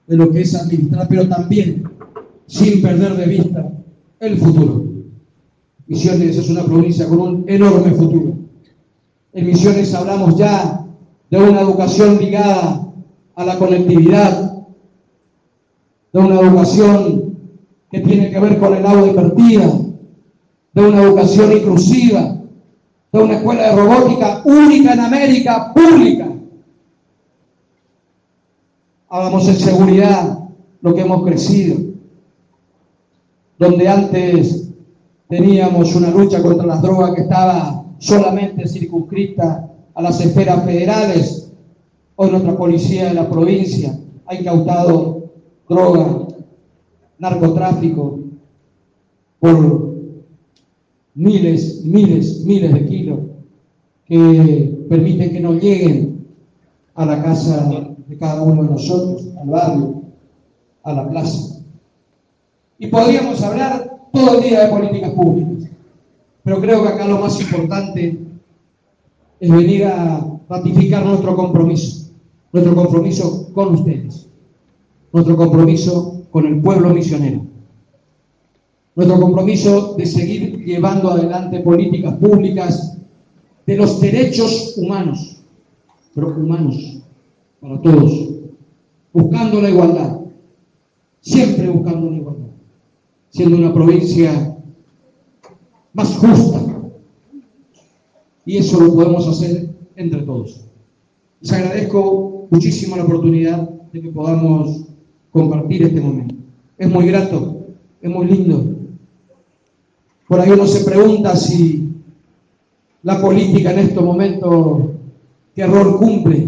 de lo que es administrar, pero también sin perder de vista el futuro. Misiones es una provincia con un enorme futuro. En Misiones hablamos ya de una educación ligada a la conectividad, de una educación que tiene que ver con el agua invertida, de una educación inclusiva, de una escuela de robótica única en América, pública. Hablamos en seguridad, lo que hemos crecido, donde antes teníamos una lucha contra las drogas que estaba solamente circunscrita a las esferas federales. Hoy nuestra policía de la provincia ha incautado droga, narcotráfico por miles de kilos que permiten que no lleguen a la casa de cada uno de nosotros, al barrio, a la plaza. Y podríamos hablar todo el día de políticas públicas, pero creo que acá lo más importante es venir a ratificar nuestro compromiso con ustedes, nuestro compromiso con el pueblo misionero, nuestro compromiso de seguir llevando adelante políticas públicas de los derechos humanos, pero humanos para todos, buscando la igualdad, siempre buscando la igualdad, siendo una provincia más justa, y eso lo podemos hacer entre todos. Les agradezco muchísimo la oportunidad de que podamos compartir este momento. Es muy grato, es muy lindo. Por ahí uno se pregunta si la política en estos momentos qué rol cumple,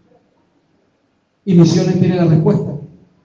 y Misiones tiene la respuesta,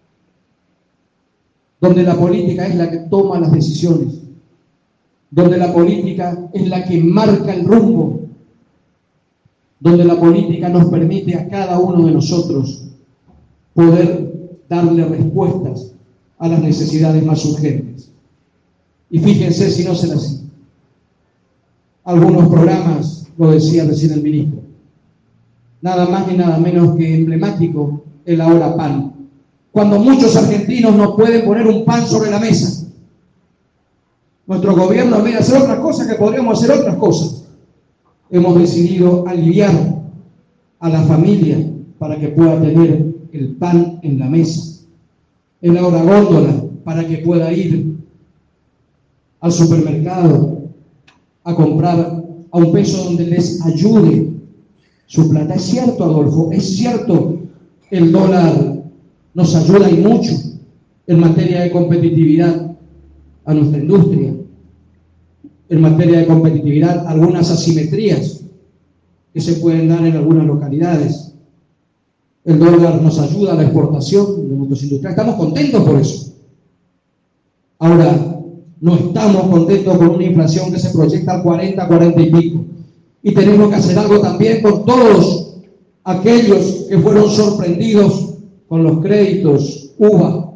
donde la política es la que toma las decisiones, donde la política es la que marca el rumbo, donde la política nos permite a cada uno de nosotros poder darle respuestas a las necesidades más urgentes. Y fíjense si no se las sigue. Algunos programas, lo decía recién el ministro, nada más ni nada menos que emblemático, el Ahora Pan. Cuando muchos argentinos no pueden poner un pan sobre la mesa, nuestro gobierno, en vez de hacer otras cosas, que podríamos hacer otras cosas, hemos decidido aliviar a la familia para que pueda tener el pan en la mesa, el Ahora Góndola para que pueda ir al supermercado a comprar a un peso donde les ayude su plata. Es cierto, Adolfo, es cierto, el dólar nos ayuda y mucho en materia de competitividad a nuestra industria, en materia de competitividad algunas asimetrías que se pueden dar en algunas localidades. El dólar nos ayuda a la exportación de nuestros industriales. Estamos contentos por eso. Ahora, no estamos contentos con una inflación que se proyecta al 40 y pico. Y tenemos que hacer algo también con todos aquellos que fueron sorprendidos con los créditos UVA,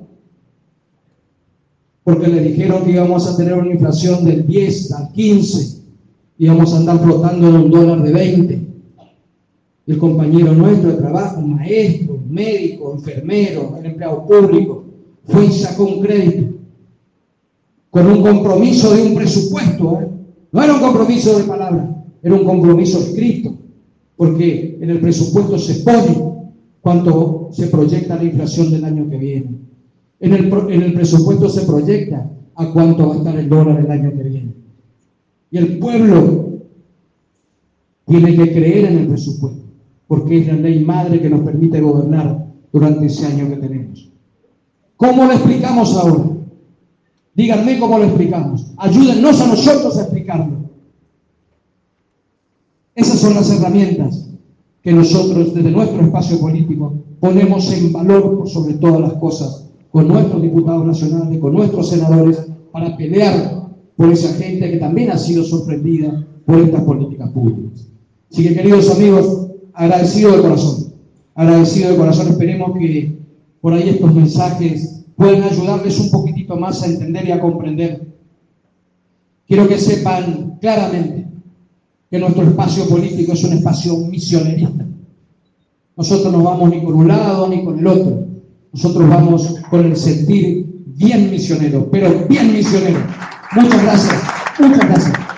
porque le dijeron que íbamos a tener una inflación del 10 al 15, íbamos a andar flotando en un dólar de 20. El compañero nuestro de trabajo, maestro, médico, enfermero, el empleado público, fue y sacó un crédito con un compromiso de un presupuesto, No era un compromiso de palabra, era un compromiso escrito, porque en el presupuesto se pone cuánto se proyecta la inflación del año que viene. En el presupuesto se proyecta a cuánto va a estar el dólar el año que viene. Y el pueblo tiene que creer en el presupuesto, porque es la ley madre que nos permite gobernar durante ese año que tenemos. ¿Cómo lo explicamos ahora? Díganme cómo lo explicamos. Ayúdennos a nosotros a explicarlo. Esas son las herramientas que nosotros, desde nuestro espacio político, ponemos en valor por sobre todas las cosas, con nuestros diputados nacionales, con nuestros senadores, para pelear por esa gente que también ha sido sorprendida por estas políticas públicas. Así que, queridos amigos, agradecido de corazón, esperemos que por ahí estos mensajes puedan ayudarles un poquitito más a entender y a comprender. Quiero que sepan claramente que nuestro espacio político es un espacio misionerista. Nosotros no vamos ni con un lado ni con el otro. Nosotros vamos con el sentir bien misionero, pero bien misionero. Muchas gracias, muchas gracias.